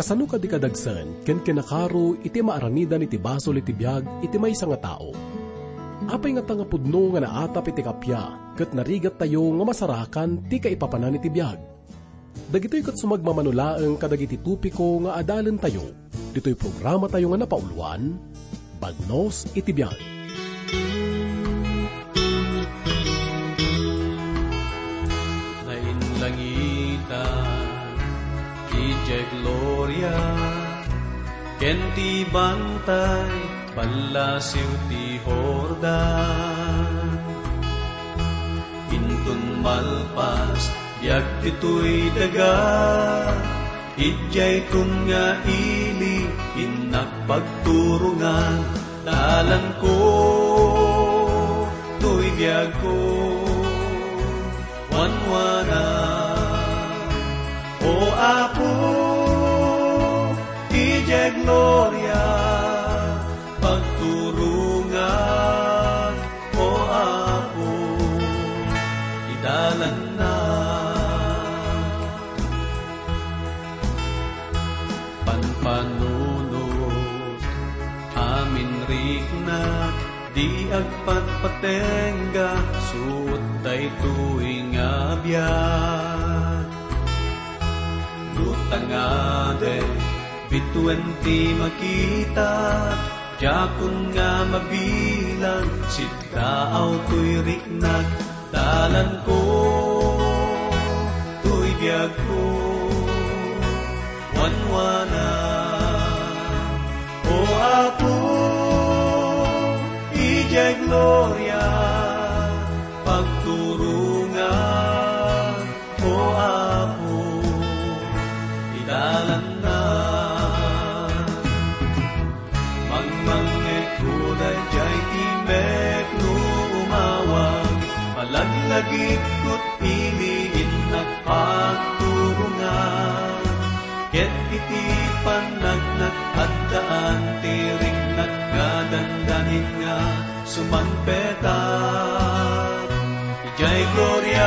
Kasano ka di kadagsan, ken kinakaro iti maaramida iti basol iti biyag iti maysa nga tao. Apay nga tanga pudno nga naatap iti kapya, ket narigat tayo nga masarakan ti kaipapanan iti biyag. Dagitoy ket sumagmamanulaeng kadagiti tupiko nga adalan tayo. Dito'y programa tayo nga napauluan, Bagnos iti biyag. Langitan, ijay gloria, kenti bantay, palasiw ti Jordan. Intun malpas, biag dito'y daga, ijay kun nga ili, inapagturungan, dalan ko, to'y biag ko, wanwana. O Apo, ijay gloria, pagturungan. O Apo, idalan na. Panpanunod, amin riknat, di agpatpatengga, suot day tuwing abiyat. Lutangade, bituan ti makita, jakun nga mabilang, sidaaw tuy riknat, dalan ko, tuy biyag ko, wanwana. O Apo, ijay gloria, pagturungan. O Apo, dalan na. Mangmanget kuday jay timek no umawag, malaglagit kot iliin at pagturungan. Ket iti panagnat at daan tirik nagkadandanin nga sumanpetat. Ijay gloria,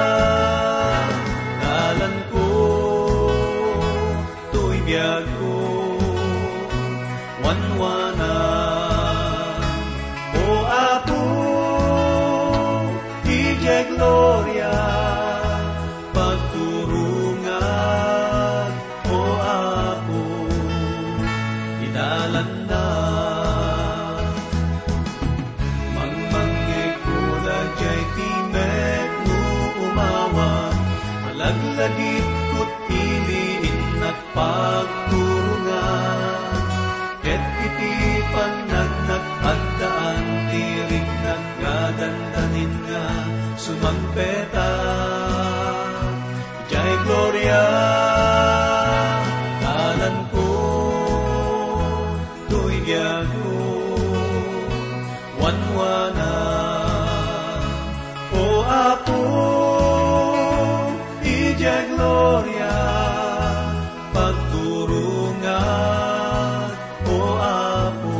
dalan ko, biyag ko, wanwana. O Apo, ijay gloria, pagturungan. O Apo, idalan na. Mangmanggay ko na jay timek no umawa, malaglagit ko't iliin at pagturungan. Ket iti panagnat at daan tirik nagkadandanin nga sumangpetat. Ijay gloria, dalan ko, tuy biyag ko, wanwana. O Apo, ijay gloria, pagturungan. O Apo,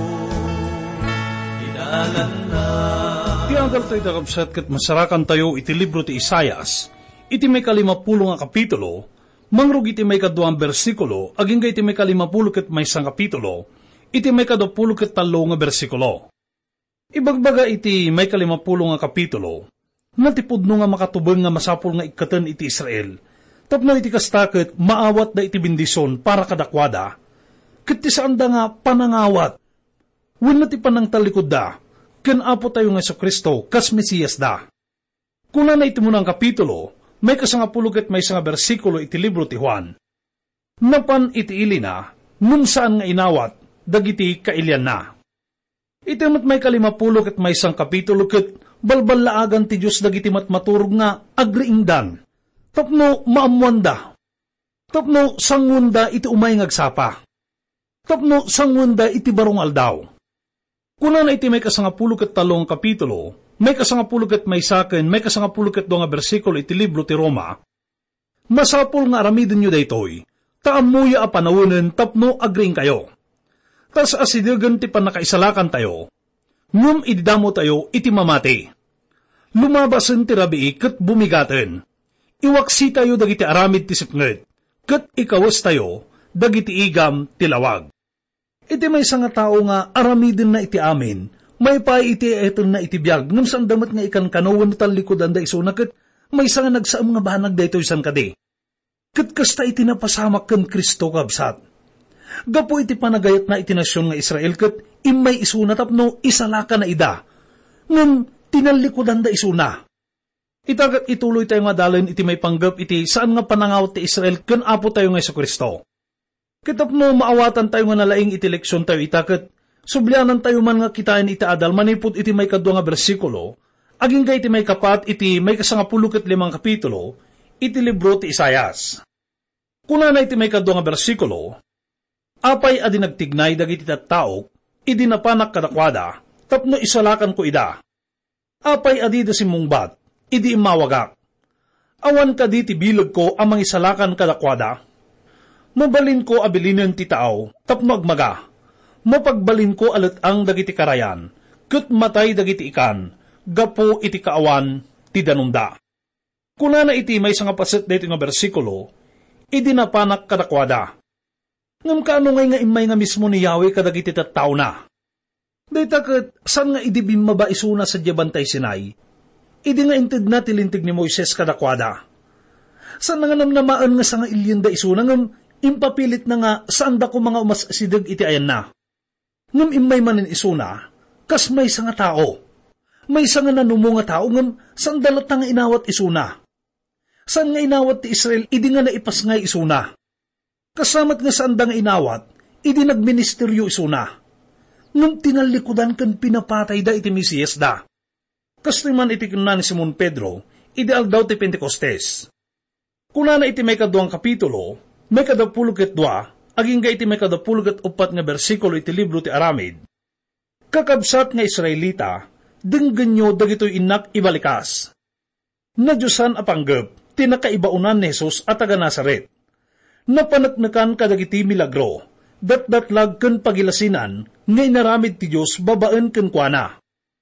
idalan na. Ti anggal tayo dakabsat ket masarakan tayo iti libro ti Isaias, iti may 50 nga kapitulo, mangrug iti may 2 bersikulo, aging iti may 50 ket may 1 kapitulo, iti may 20 ket 3 nga bersikulo. Ibagbaga iti may 50 nga kapitulo, natipudno nga makatubeng nga masapul nga ikkaten iti Israel, tapno iti kastakit maawat da iti bindison para kadakwada, ket ti saan da nga panangawat, wenno ti panangtalikod da, ken Apo tayo nga Jesucristo kas Mesiyas da. Kuna na iti munang kapitulo, may 10 ket may 1 bersikulo iti libro ti Juan. Napan iti ili na, nun saan nga inawat, dagiti kailyan na. Iti may 50 ket may 1 kapitulo ket balbalaagan ti Diyos dagiti matmaturog nga agriingdan. Tapno maamwanda. Tapno sangwanda iti umay ngagsapa. Tapno sangwanda iti barong aldaw. Kuna na iti may 10 ket 3 kapitulo, may 10 ket may 1, may 10 ket 2 nga bersikulo iti libro ti Roma. Masapul nga aramidin nyo daytoy, taamuya a panawunen tapno agring kayo. Tas asidagan ti panakaisalakan tayo, ngum ididamo tayo iti mamati. Lumabasen ti rabii ket bumigaten. Iwaksi tayo dagiti aramid ti sipnget, ket ikawas tayo, dagiti igam tilawag. Iti may nga tao nga aramidin na iti amin, may pa iti eton na iti biyag, ngam saan damat nga ikan kanawan tal likodan da isuna ket may nga nagsaam nga banag da ito isan kadi. Ket kasta iti napasamak ken Kristo kabsat. Gapo iti panagayat na iti nasyon nga Israel ket imay isuna tapno isalaka na ida. Ngam tinalikodan da isuna. Itagat ituloy tayo nga dalin iti may panggap iti saan nga panangawat ti Israel ken apo tayo nga Jesucristo. Kitapno maawatan tayo nga nalaing iti leksyon tayo itaket, sublianan tayo man nga kitain iti adal, manipod iti may kadwa nga bersikulo, aging ka iti may kapat iti may kasangapulukit 5 kapitulo, iti libro ti Isayas. Kuna na iti may kadwa nga bersikulo, apay adi nagtignay dagiti tattaok, idi napanak kadakwada, tapno isalakan ko ida. Apay adi da simungbat, idi imawagak. Awan ka di ti bilag ko amang isalakan kadakwada, mabalin ko abilinen ti tao, tapno agmaga. Mapagbalin ko alatang dagiti karayan, ket matay dagiti ikan, gapo iti kaawan ti danumda. Kuna na iti may nga paset dito nga bersikulo, idinapanak kadakwada. Ngam kaano ngay nga imay nga mismo ni Yahweh kadagiti tattao na. Dita ket saan nga idibim maba isuna sa Bantay Sinai, idi nga inted na tilintig ni Moises kadakwada. Saan nga namnamaan nga sa nga ilyenda isuna ngam impapilit na nga saan da ko mga umasidag iti ayan na. Ngam imay manin isuna, kas may nga tao. May nga nanumo nga tao ngam saan dalat nga inawat isuna. Saan nga inawat ti Israel, idi nga naipas nga isuna. Kasamat nga saan da nga inawat, idi nagministeryo isuna. Ngam tinalikudan kan pinapatay da iti Mesiyas da. Kastiman iti kunan ni Simon Pedro, ideal daw ti Pentecostes. Kuna na iti may kadwang kapitulo, may 12, aging ga iti may 14 nga bersikulo iti libro ti Aramid. Kakabsat nga Israelita, denggenyo dagitoy inak ibalikas. Nadyusan apanggep, tinakaibaunan ni Jesus at taga Nazaret. Napanatnakan kadagiti milagro, datdatlag ken pagilasinan, nga inaramid ti Diyos babaen ken kuana.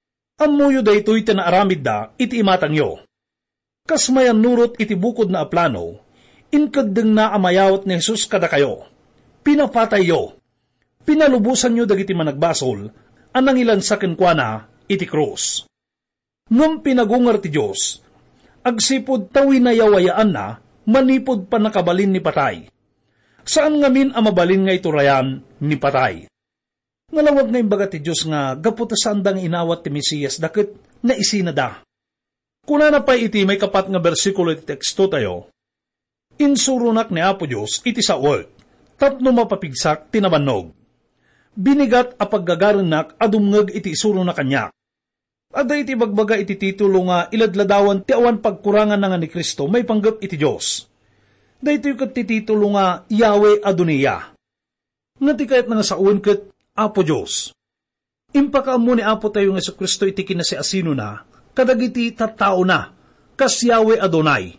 Amuyo daytoy tinaaramid da, iti imatangyo. Kasmayan nurot iti bukod na aplano, inkadeng na amayawat ni Jesus kada kayo. Pinapatay yo. Pinalubusan nyo dagiti managbasol, anang ilan sa kenkwana, iti krus. Ngam pinagungar ti Diyos, agsipod tawi na yawayaan na, manipod pa nakabalin ni patay. Saan ngamin amabalin nga iturayan ni patay? Ngalawag nga imbaga ti Diyos nga, gaputa sandang inawat ti Mesiyas, dakit na isinada. Kuna na pa iti may kapat nga bersikulo iti teksto tayo, insurunak ni Apo Diyos iti saot, tapno mapapigsak tinabannog. Binigat a paggagarenak adumngeg iti isuro na kanyak. Ada iti bagbaga iti titulo nga iladladawan ti awan pagkurangan na nga ni Kristo may panggap iti Diyos. Dahito yung iti titulo nga Yahweh Adoniya. Nga ti kayat nga saun ket Apo Diyos. Impakaam ni Apo tayo nga sa Kristo iti kinasiasino na, kadagiti tattao na, kas Yahweh Adonai.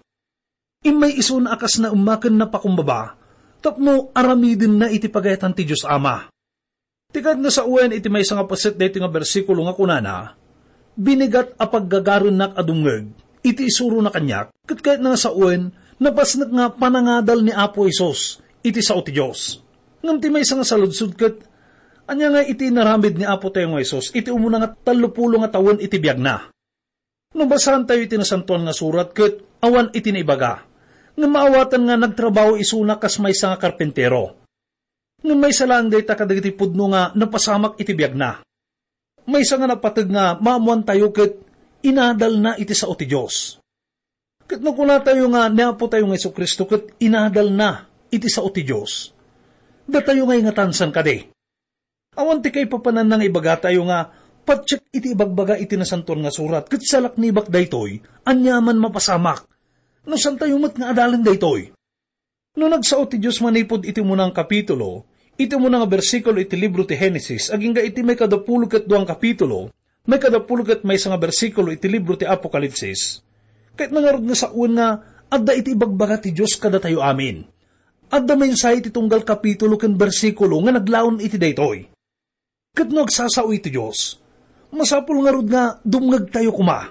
Imay isun akas na umaken na pakumbaba, tapno aramidin na iti pagayatan ti Diyos Ama. Tikad nga sa uwan iti may nga paset dito nga bersikulo nga kunana, binigat a paggagaron nak adungeg, iti isuro na kanyak, kat kahit nga sa uwan, napasnak nga panangadal ni Apo Isos, iti sao ti Diyos. Ngam ti may nga saludsud kat, anya nga iti naramid ni Apo tayo nga Isos, iti umuna nga 30 nga taon iti biyag na. Nabasahan tayo iti nasantuan nga surat kat, awan iti naibaga. Nga maawatan nga nagtrabaho isuna kas may nga karpentero. Nga may salang day takadagiti pudno nga napasamak iti biyag na. May nga napatag nga maamuan tayo ket inadal na iti sao ti Diyos. Ket no kuna tayo nga niapo tayo nga Jesucristo ket inadal na iti sao ti Diyos. Da tayo nga ingatansan kade. Awan ti kay papanan nga ibaga tayo nga patsyek iti ibagbaga iti nasantuan nga surat ket salak nibak daytoy anyaman mapasamak. No san tayo mat nga adalin daytoy. No nagsao ti Diyos manipod iti munang kapitulo, iti munang bersikulo iti libro ti Genesis, aging ga iti may 12 kapitulo, may 12 may nga bersikulo iti libro ti Apokalipsis. Kahit nangarod nga sa uwan nga, adda iti ibagbaga ti Diyos kada tayo amin. Adda mensahe iti tunggal kapitulo ken bersikulo nga naglaon iti daytoy. Ket no agsasao iti Diyos, masapul nga rod nga dumngeg tayo kuma.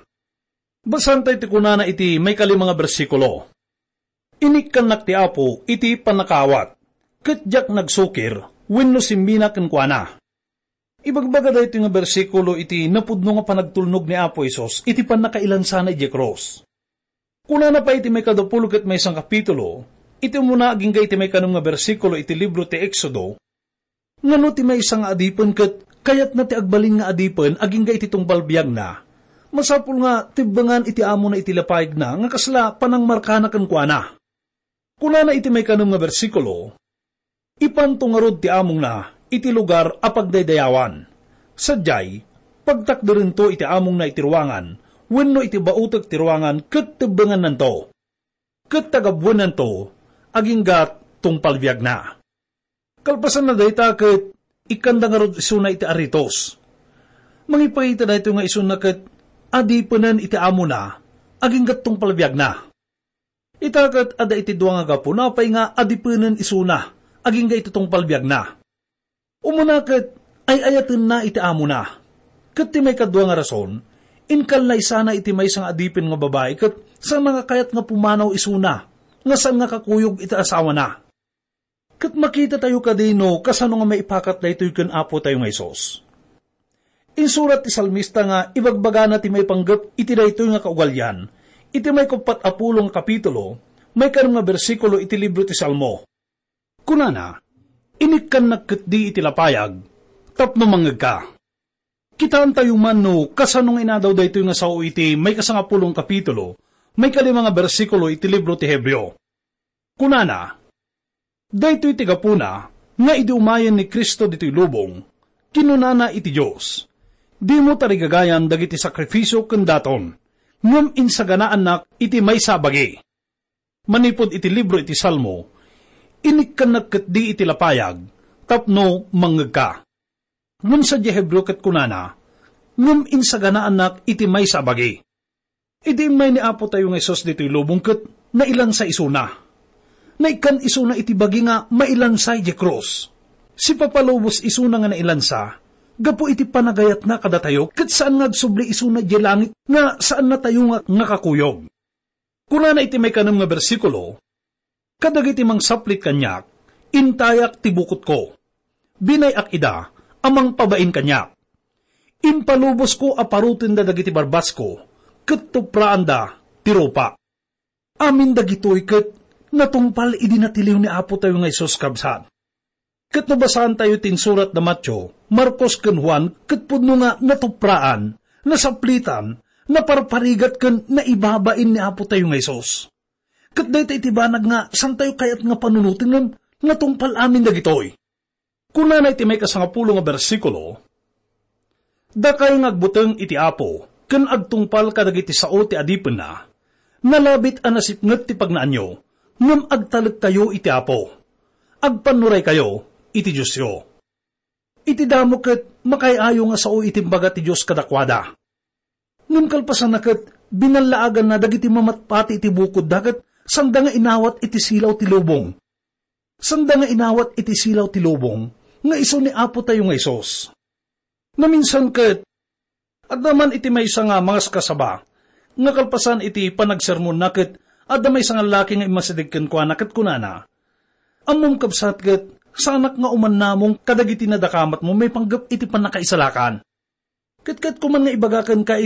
Basan tayo ti kunana iti may 5 nga bersikulo. Inikkan nak ti Apo iti panakawat, ket jak nagsukir, wenno simbina ken kuana. Ibagbaga da ito nga bersikulo iti napudno nga panagtulnog ni Apo Isos, iti pan nakailan sana iti cross. Kuna na pa iti may 20 ket may 1 kapitulo, iti muna aging iti may kanong nga bersikulo iti libro ti Exodo, ngano ti may isang adipen ket kayat na ti agbalin nga adipen aging iti tungpal biyag na. Masapul nga tibbangan iti amo na iti lapayag na nga kasla panang markana ken kuana. Kuna na iti may kanong nga bersikulo, ipantungarod ti among na iti lugar apagdaydayawan. Sadyay, pagtakderin to iti among na iti ruangan, wenno iti bautag ti ruangan ket tibbangan nanto. Ket tagabuan nanto, aging gat tungpalbiag na. Kalpasan na dayta ket ikanda nga rod isuna iti aritos. Mangipakita na ito nga isuna ket adipenan iti amo na, aging gat tungpalbiag na. Itakat ada iti duwa nga gapo napay nga adipenan isuna, aging gat iti tungpalbiag na. Umunakit ay ayatin na iti amo na. Ket ti may kadwa nga rason, inkalnay sana iti may sang adipin nga babae, ket saan nga kayat nga pumanaw isuna, nga saan nga kakuyog iti asawa na. Ket makita tayo kadino, kasano nga maipakat na ito'y ken Apo tayo nga Isos. Insurat ti salmista nga, ibagbaga na ti may panggap iti daytoy nga kaugalyan, iti may 40 nga kapitulo, may kanong nga bersikulo iti libro ti Salmo. Kunana, inikkan nagkatdi iti lapayag, tapno mangag ka. Kitaan tayo man no, kasanong inadaw daytoy nga sao iti may 10 kapitulo, may 5 nga bersikulo iti libro ti Hebreo. Kunana, daytoy ti gapuna, nga idiumayan ni Kristo dito'y lubong, kinunana iti Diyos. Di mo tarigagayan dagiti sakrifisyo ken daton, ngem insaganaan nak iti may sabagi. Manipod iti libro iti Salmo, inikkan nagkatdi iti lapayag, tapno mangeg ka. Ngem sa Hebreo ket kunana, ngem insaganaan nak iti may sabagi. Iti may ni Apo tayo nga Isos dito'y lubong ket nailan sa isuna. Naikan isuna iti bagi nga mailansay di cross. Si papalubos isuna nga nailansa, gapo iti panagayat na kada tayo, ket saan nga subli isuna di langit, nga saan na tayo nga kakuyog. Kuna na iti may kanam nga bersikulo, kadag iti mang saplit kanyak, intayak tibukot ko. Binayak ida, amang pabain kanyak. Impalubos ko aparutin da dagiti barbas ko, ket tupraan da, tiropa. Amin dagitoy ket natungpal idinatiliw ni Apo tayo nga Isos kabsat. Ket nabasahan tayo tinsurat na Matyo, Marcos ken Juan, ket pudno nga natupraan, nasaplitan, naparparigat ken naibabain ni Apo tayo nga Isos. Ket dayta itibanag nga, san tayo kayat nga panunutin ng natungpal amin dagitoy. Kuna na iti may 10 nga bersikulo, da kayo ngagbuteng iti Apo, ken agtungpal kadagiti sao ti adipen na, nalabit anasipnget ti pagnaanyo, ngem agtalag kayo iti Apo. Agpanuray kayo iti Diyos yo. Iti damo ket makayayo nga sao iti baga ti Diyos kadakwada. Ngem kalpasan na ket binalaagan na dagiti mamatpati iti bukod daket sanda nga inawat iti silaw ti lubong. Sanda nga inawat iti silaw ti lubong nga iso ni Apo tayo nga Isos. Naminsan ket at naman iti may isa nga mga kasaba nga kalpasan iti panagsermon na ket at may isang laki nga imasidegken ko anak at kunana. Amom kabsat ket, sanak nga uman namong kadagiti nadakamat mo may panggap iti panakaisalakan. Ket kuman nga ibagaken ka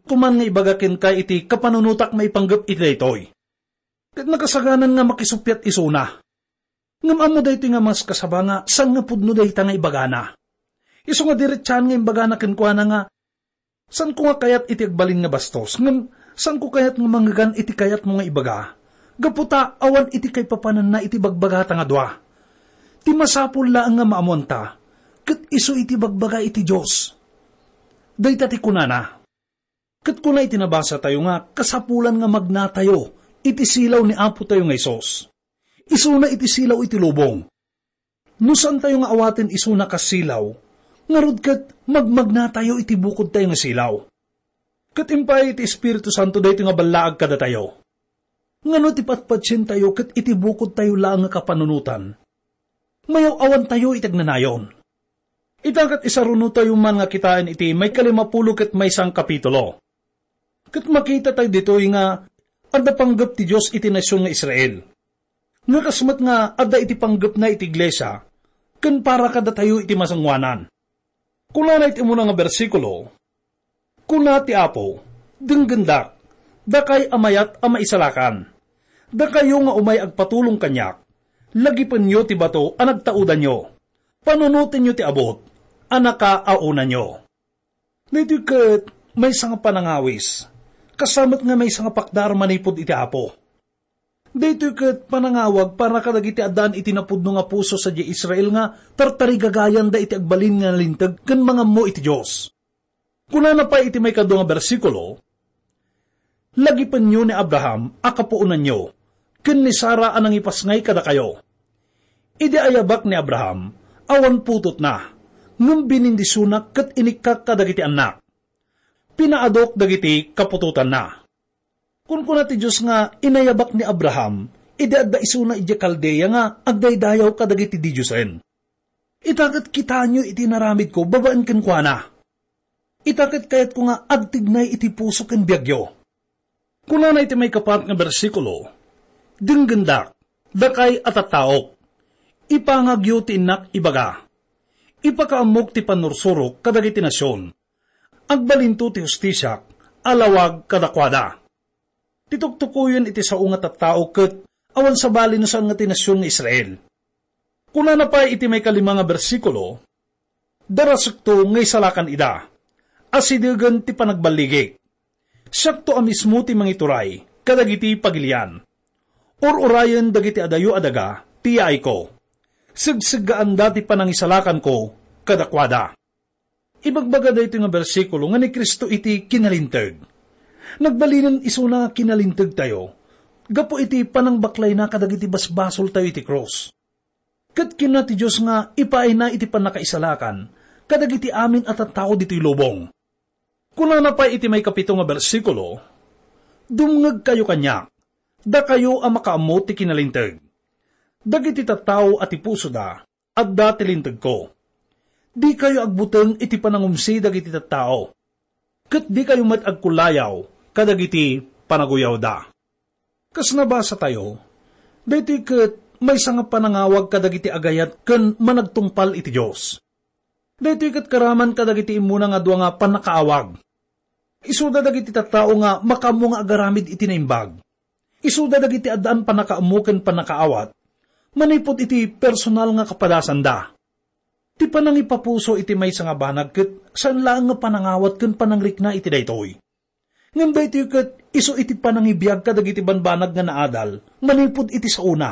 iti kapanunutak may panggap iti daytoy. Ket nakasaganan nga makisupyat isuna. Ngam amo daytoy nga mas kasaba nga san nga pudno dayta nga ibagana. Iso nga diretsyan nga ibagana ken kuana nga san ko nga kayat iti agbalin nga bastos. Ngam san ko kayat nga manggagan iti kayat mo nga ibaga? Gaputa, awan iti kay papanan na iti bagbagata nga dwa. Ti masapul laang nga maamonta, ket iso iti bagbaga iti Diyos. Dayta ti kunana. Ket kuna iti nabasa tayo nga, kasapulan nga magnatayo, iti silaw ni Apo tayo nga Isos. Isuna iti silaw iti lubong. Nusan tayo nga awatin isuna kasilaw, ngarod ket magmagnatayo iti bukod tayo nga silaw. Ket impay iti Espiritu Santo dayto nga balaag kada tayo. Ngano ti patpatsin tayo ket iti bukod tayo laang nga kapanunutan. Mayaw awan tayo itagnanayon. Itakat isaruno tayo man nga kitain iti may 50 ket may 1 kapitulo. Ket makita tayo dito nga anda panggap ti Diyos iti nasyon nga Israel. Nga kasmat nga adda iti panggap na iti iglesia, kan para kada tayo iti masangwanan. Kula na iti muna nga bersikulo, kuna ti Apo, denggendak, dakay amayat ama isalakan, da kayo nga umay agpatulong kanyak, lagipan nyo ti bato ang nagtaudan nyo, panunutin nyo ti abot, anaka aunan nyo. Dito kat may sanga panangawis, kasamat nga may sanga pakdar manipod iti Apo. Dito kat panangawag para kadagiti adan iti napudno nga puso sa di Israel nga tartarigagayan da iti agbalin nga lintag kan mga mo iti Diyos. Kuna na pa iti may kadwa nga bersikulo, lagipan nyo ni Abraham akapuunan nyo, ken ni Sara anang ipasngay kada kayo. Idi ayabak ni Abraham, awan putot na, ngem binindisunak ket inikak kadagiti anak. Pinaadok dagiti kapututan na. Kun kuna ti Diyos nga inayabak ni Abraham, idadda isuna iti Kaldea nga agdaydayaw kadagiti di Diyosen. Itaket kita nyo iti naramid ko, babaan ken kuana. Itaket kayat ko nga agtignay iti puso ken biyagyo. Kuna na iti may kapat nga bersikulo, denggendak, dakay atataok, ipangagyo ti inak ibaga, ipakaamok ti panursurok kadagiti nasyon, agbalinto ti hustisyak, alawag kadakwada. Tituktukuyon iti sao nga tattao ket awan sa bali no saan nga tinasyon nga Israel. Kuna na pa iti may kalima nga bersikulo, darasakto ngay salakan ida, asidegan ti panagbaligik, sakto amismo ti mangituray, kadagiti pagilian, or-urayan dagiti adayo adaga, tiyay ko, sigsigaan dati panangisalakan ko, kadakwada. Ibagbaga da ito nga bersikulo nga ni Kristo iti kinalintag. Nagbalinan isuna kinalintag tayo, gapo iti panangbaklay na kadagiti basbasol tayo iti cross. Kat kina ti Diyos nga ipaay na iti panakaisalakan, kadagiti amin at at tao dito'y lubong. Kuna na pa iti may kapito nga bersikulo, dumngag kayo kanyak, da kayo ang makaamot ti kinalintag. Dagiti tattao at ipuso da, at dati lintag ko. Di kayo agbuteng iti panangumsi dagiti tattao. Kat di kayo matagkulayaw, kadagiti panaguyaw da. Kas nabasa tayo, dito kat may sanga panangawag kadagiti agayat ken managtungpal iti Diyos. Dito kat karaman kadagiti imuna nga dua nga panakaawag. Isuda dagiti tattao nga makamu nga agaramid iti naimbag. Isuda dagiti addaan panakaamu ken panakaawat, manipod iti personal nga kapadasan da. Ti panang ipapuso iti may sanga banag ket saan lang nga panangawat ken panangrikna iti daytoy. Ngem daytoy ket isu iti panangibiyag kadagiti banbanag nga naadal, manipod iti sa una.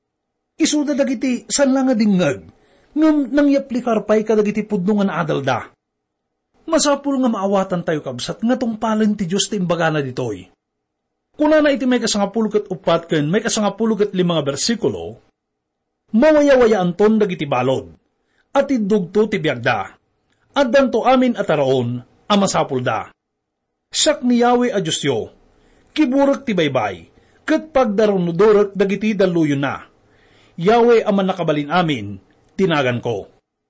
Isuda dagiti saan lang nga dingeg, ngem nangyaplikar pay kadagiti pudno nga naadal da. Masapul nga maawatan tayo kabsat nga tungpalen ti Diyos ti imbaga na ditoy. Kuna na iti may kasangapulukat upat ken may kasangapulukat 5 nga bersikulo, mawaya-waya anton dagiti balod, at idugto ti biagda, at danto amin at araon, amasapul da. Siyak ni Yahweh a Diyos yo, kiburak ti baybay, ket pagdarunudorak dagiti daluyon na. Yahweh aman nakabalin amin, tinagan ko.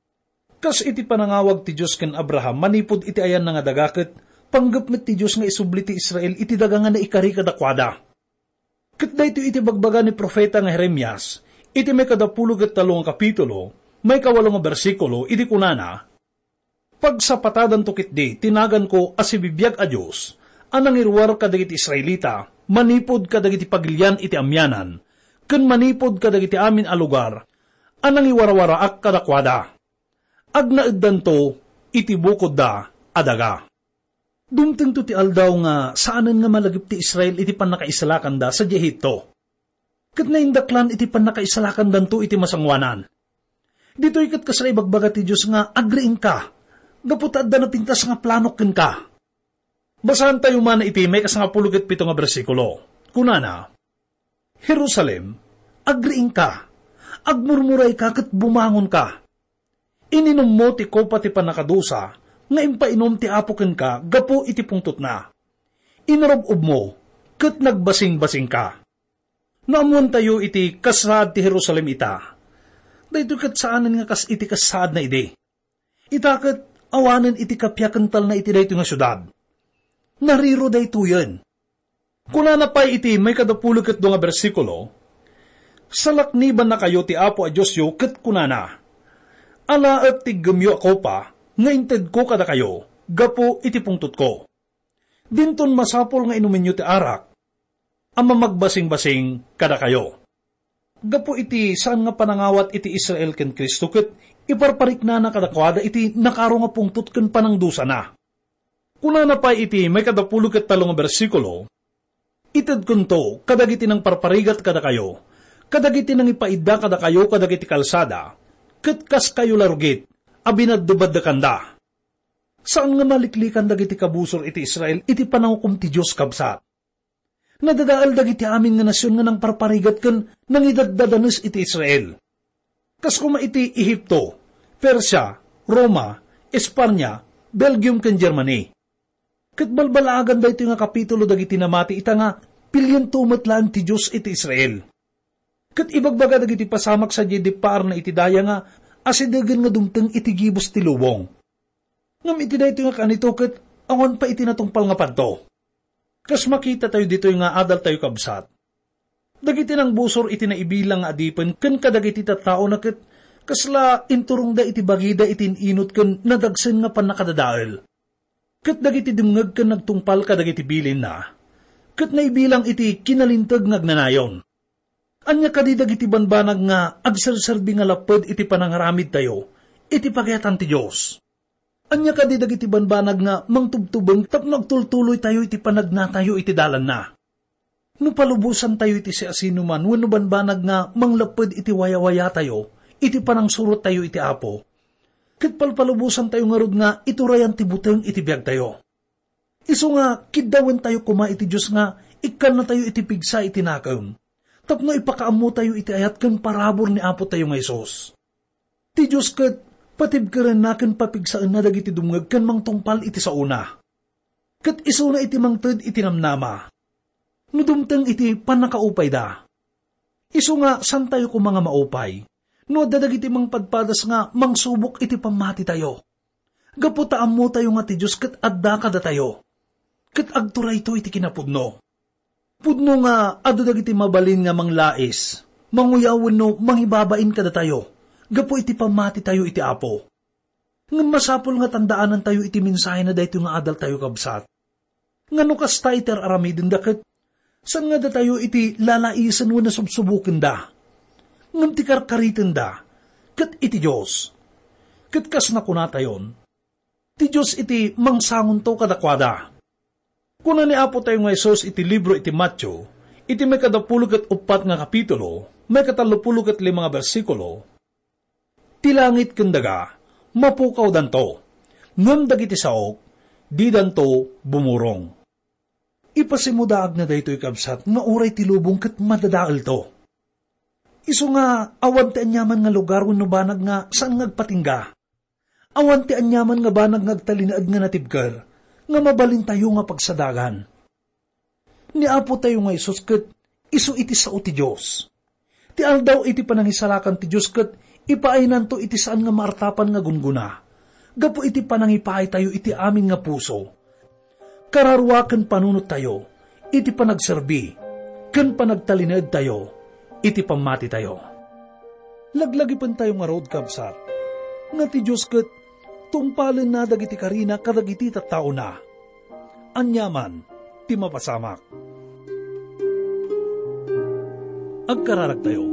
Kas iti panangawag ti Diyos ken Abraham, manipod iti ayan nga dagaket, panggapmet ti Diyos nga isubli ti Israel, iti daga nga naikari kadakwada. Ket dayto iti bagbaga ni profeta nga Jeremias, iti may 13 kapitulo, may 8 nga bersikulo, iti kunana, pagsapatadan tukit di, tinagan ko asibibiyag a Diyos, anang irwar kadagiti Israelita, manipod kadagiti pagilyan iti amyanan, ken manipod kadagiti amin a lugar, anang iwarawaraak kadakwada. Agnaeddan to, iti bukod da, adaga. Dumteng to ti aldaw nga, saanan nga malagip ti Israel iti panakaisalakan da sa Egipto. Ket naindaklan iti panakaisalakan danto iti masangwanan. Dito ikat ka sa ibagbaga ti Diyos nga agriin ka, gaputad da na pintas nga planokin ka. Basahan tayo man iti may 17 nga bersikulo. Kunana, Jerusalem, agriin ka, agmurmuray ka ket bumangon ka. Ininom mo ti kopa ti panakadusa, nga impainom ti apoken ka, gapo iti pungtot na. Inarob mo, ket nagbasing-basing ka. Naamuan tayo iti kasad ti Jerusalem ita. Dahito kat saanan nga kas iti kasad na ide. Itakat awanan iti kapyakantal na iti dayto nga syudad. Nariro dayto yan. Kuna na pa iti may 12 nga bersikulo, Salakniban na kayo ti Apo a Diyos yo ket kunana. Alaat ti gamyo ako pa, nga inted ko kada kayo, gapo iti pungtot ko. Dinton masapol nga inumin nyo ti arak, ama magbasing-basing kada kayo. Gapo iti saan nga panangawat iti Israel ken Kristo ket iparparik na kadakwada iti nakaro nga pungtot ken panangdusa na. Kunana pa iti may 23 bersikulo, ited kunto kadagiti nang parparigat kada kayo, kadagiti nang ipaida kada kayo kadagiti kalsada, ket kas kayo larugit, abinaddubad da kanda. Saan nga maliklikan dagiti kabusor iti Israel iti panangukom ti Diyos kabsat? Nadadaal dagiti amin nga nasyon nga nang parparigat ken nang idaddadanes iti Israel. Kas kuma iti Ehipto, Persia, Roma, Espanya, Belgium ken Germany. Ket balbalaagan da ito nga kapitulo dagiti namati ita nga pilyon tumetlaan ti Diyos iti Israel. Ket ibagbaga dagiti pasamak sa par na iti daya nga asidagan nga dumteng iti gibos ti lubong. Ngam iti da ito nga kanito ket awan pa iti natungpal nga padto. Kas makita tayo dito nga adal tayo kabsat. Dagiti nang busor iti naibilang nga adipen ken kadagiti tattao na ket kasla inturong da iti bagida iti inot ken nadagsen nga panakadadael. Ket dagiti dimngeg ken nagtungpal kadagiti bilin na. Ket naibilang iti kinalinteg nga agnanayon. Anya kadi dagiti banbanag nga agserserbi nga laped iti panangaramid tayo, iti pagayatan ti Diyos. Anya kadi dagiti banbanag nga mangtubtubeng tapno agtultuloy tayo iti panagnatayo iti dalan na. No palubusan tayo iti si asinuman, wenno banbanag nga manglaped iti waya-waya tayo, iti panangsurot tayo iti Apo. Ket palpalubusan tayo nga rod nga iturayan ti buteng iti biag tayo. Isu nga kiddawen tayo kuma iti Diyos nga ikkan na tayo iti pigsa iti nakam. Tapno ipakaammo tayo iti ayat ken parabor ni Apo tayo nga Isus. Ti Diyos ket patibkaren na ken papigsaan na dagiti dumngeg ken mangtungpal iti sauna. Ket isu na iti mangted iti namnama. No dumteng iti panakaupay da. Isu nga san tayo ko mga maupay. No dadagiti mangpadpadas nga mangsubok iti pamati tayo. Gaputaan mo tayo nga ti Diyos ket adda kada tayo. Ket agturay ito iti kinapudno. Pudno nga adu dagiti mabalin nga manglais. Manguyawen no mangibabain kada tayo. Gapo iti pamati tayo iti Apo. Ngam masapol nga tandaanan tayo iti mensahe na dayto nga adal tayo kabsat. Ngano kas taiter aramidin da ket san nga da tayo iti lalaisan wenno subsubuken da. Ngam ti karkariten da ket iti Dios. Ket kas nakunatayon ti Dios iti mangsangon to kadakwada. Kuna ni Apo tayo nga Isus iti libro iti Matthew, iti may 24 nga kapitulo, may 35 nga bersikulo, ti langit kendaga, mapukaw danto, ngem dagiti saok, di danto bumurong. Ipasimudaag na daytoy kabsat, nga uray ti lubong ket madadaal to. Isu nga awan ti anyaman nga lugar wenno banag nga saan ngagpatingga. Awan ti anyaman nga banag ngagtalinaad nga natibker, nga mabalin tayo nga pagsadagan. Ni Apo tayo nga Isus ket isu iti sao ti Dios. Ti aldaw iti panangisalakan ti Dios ket ipaaynan to iti saan nga maartapan nga gunguna. Gapo iti panangipaay tayo iti amin nga puso. Kararwaken panunot tayo, iti panagserbi, ken panagtalined tayo, iti pamati tayo. Laglagipan tayo nga road kabsat, nga ti Diyos ket tungpalen na dagiti karina kadagiti tattao na. Anyaman, ti mapasamak. Agkararag tayo.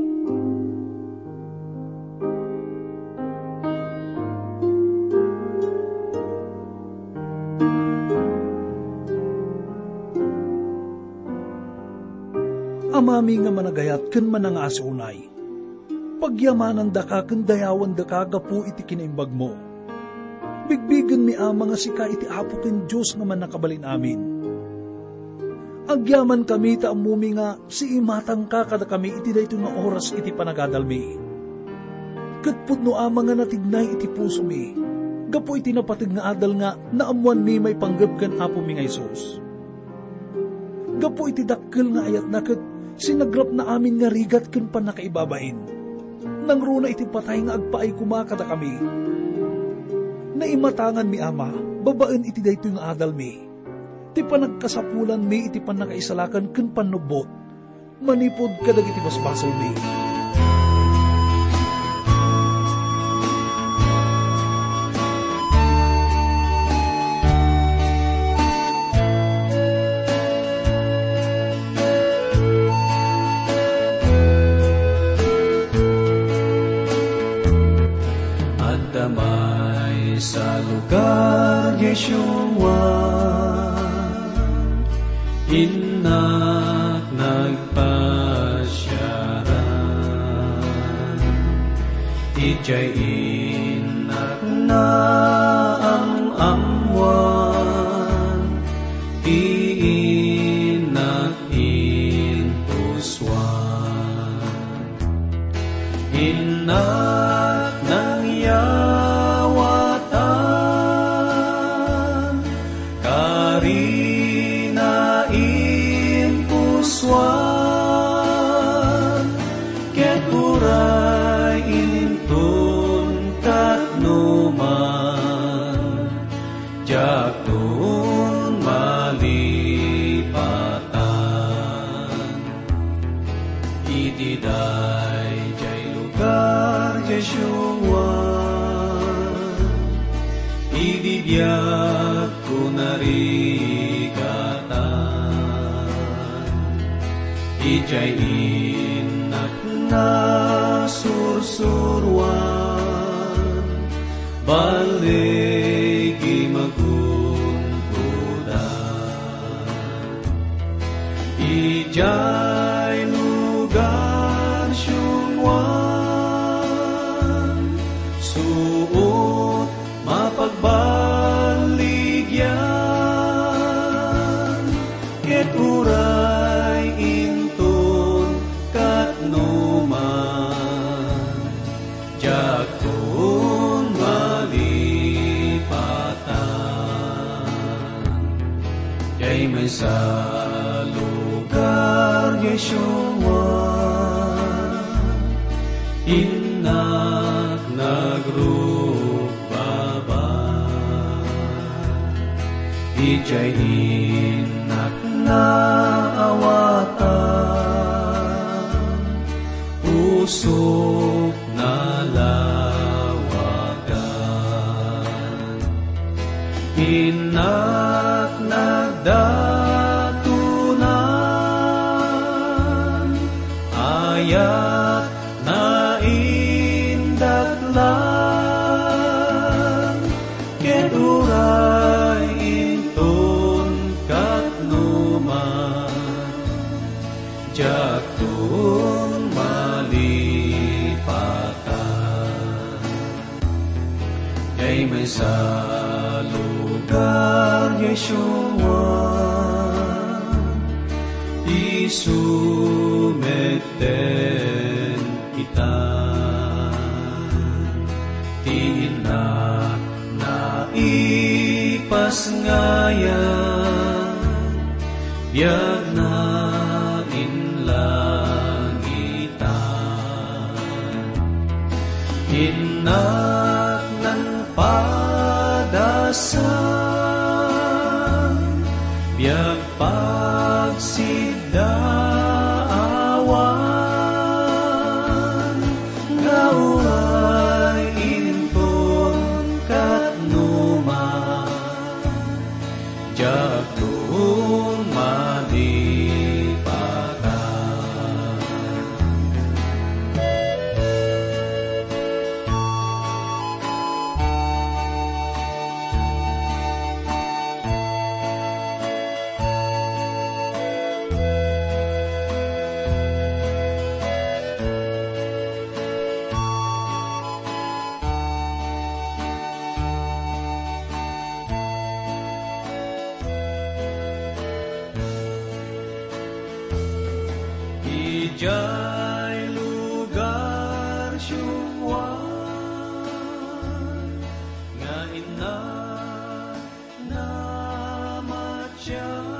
Amami nga managayat ken manangas unay. Pagyamanan da ka ken dayawan da ka gapu iti kinaimbag mo. Bigbigen mi ama nga sika iti Apo ken Dios nga man nakabalin amin. Agyaman kami ta amumi nga si imatang ka kada kami iti dayto nga oras iti panagadalmi. Ket pudno ama nga natignay iti puso mi. Gapu iti napatig nga adal nga naamuan mi may panggep ken Apo mi nga Isus. Gapu iti dakkel nga ayat na ket sinagrap na amin nga rigat ken panakaibabain. Nangruna iti patay nga agpaay kumakada kami. Naimatangan mi ama, babaen iti daytoy nga adal mi. Ti panagkasapulan mi iti panakaisalakan ken panubot. Manipod kadag iti basbasol mi. Ijay inak na ang amwan, iinak intuswan. Inak ng yawatan, karina intuswan, ket uray intun katnuman, jaktun malipatan. Itiday jay lugar Jesuan, ibibiyag ko narigatan. Ijay inak na sursurwan, balegi magungudan. Ijay lugar syungwan, suot mapagbaligyan, ket uray intun katnuman, jaktun malipatan. Jay may sa lugar Yeshua, inak nagrubaba. Ijay inak na awatan, usok na lawagan. Inak nagdatunan, ayat na indaklan, ket uray intun katnuman, jaktun malipatan. Jay may sa lugar Yeshua, isumeten kita. Tiinak na ipasngayan, biyag na inlangitan. Inak ng padasan, biyag pagsidaawan, gauray intun katnuman, jaktun malipatan. Ijay lugar syungwan, nga inak na matya.